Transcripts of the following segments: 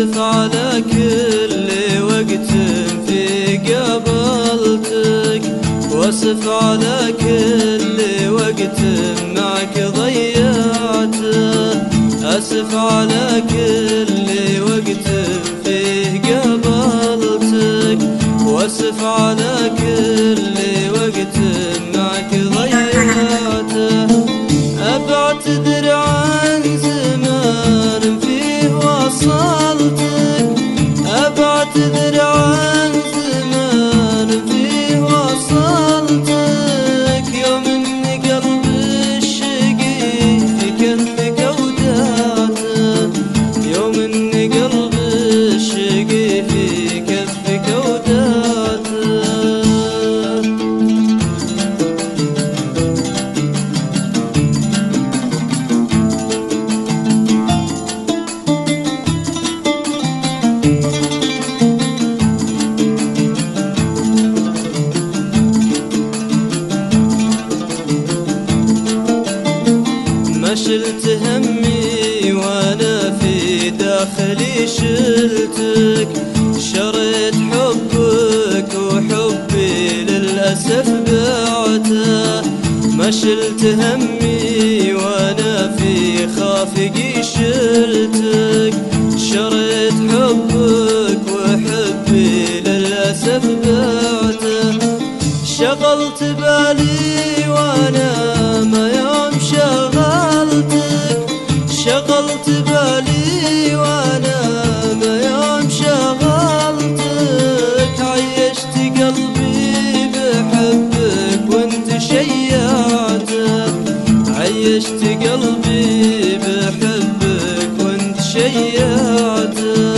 واسف على كل وقت في قابلتك، واسف على كل وقت معك ضيعته، اسف على كل وقت فيه قابلتك، واسف على كل وقت معك ضيعته. أبعتذر عن زمان فيه وصلتك، أبعتذر عن زمان فيه وصلتك، يوم إن قلبي الشقي في كفك أودعته، يوم إن قلبي الشقي في كفك أودعته. ما شلت همي وانا في داخلي شلتك، شريت حبك وحبي للأسف بعته. ما شلت همي وانا في خافقي شلتك، شريت حبك وحبي للأسف بعته. شغلت بالي وانا ما يوم شغلتك، شغلت بالي وانا ما يوم شغلتك، عيشت قلبي بحبك وانت شيعته، عيشت قلبي بحبك وانت شيعته.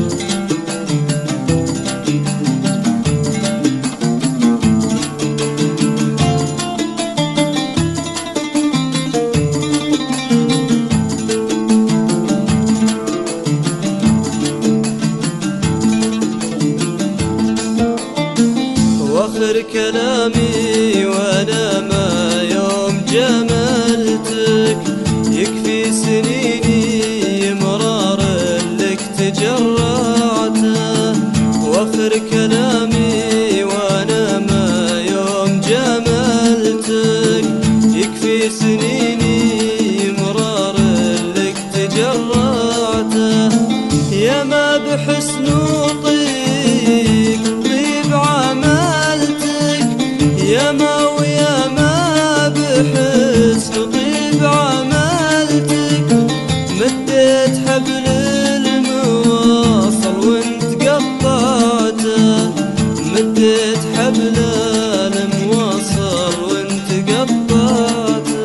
واخر كلامي وانا ما يوم جملتك، يكفي سنيني مرار لك تجرعته. واخر كلامي وانا ما يوم جملتك، يكفي سنيني مرار لك تجرعته. يا ما بحسن وطيب طيب عملتك، يا ما ويا ما بحسن طيب عملتك، مديت حبل المواصل وانت قطعته، مديت حبل المواصل وانت قطعته.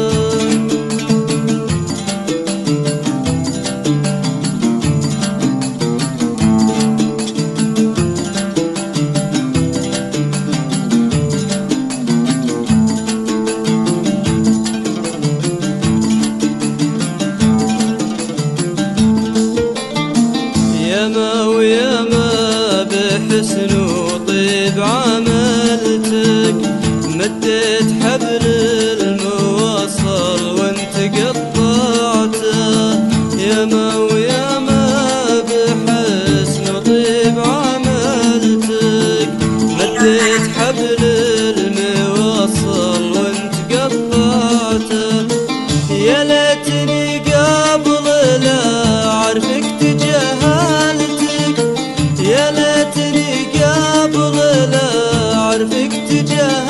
ياما وياما بحسن وطيب عملتك، مديت حبل المواصل وانت قطعته. ياما وياما بحسن وطيب عملتك، مديت حبل المواصل وانت قطعته. يا ليتني قبل لا اعرفك تجاهلتك، يا ليتني قبل لا اعرفك تجاهلتك،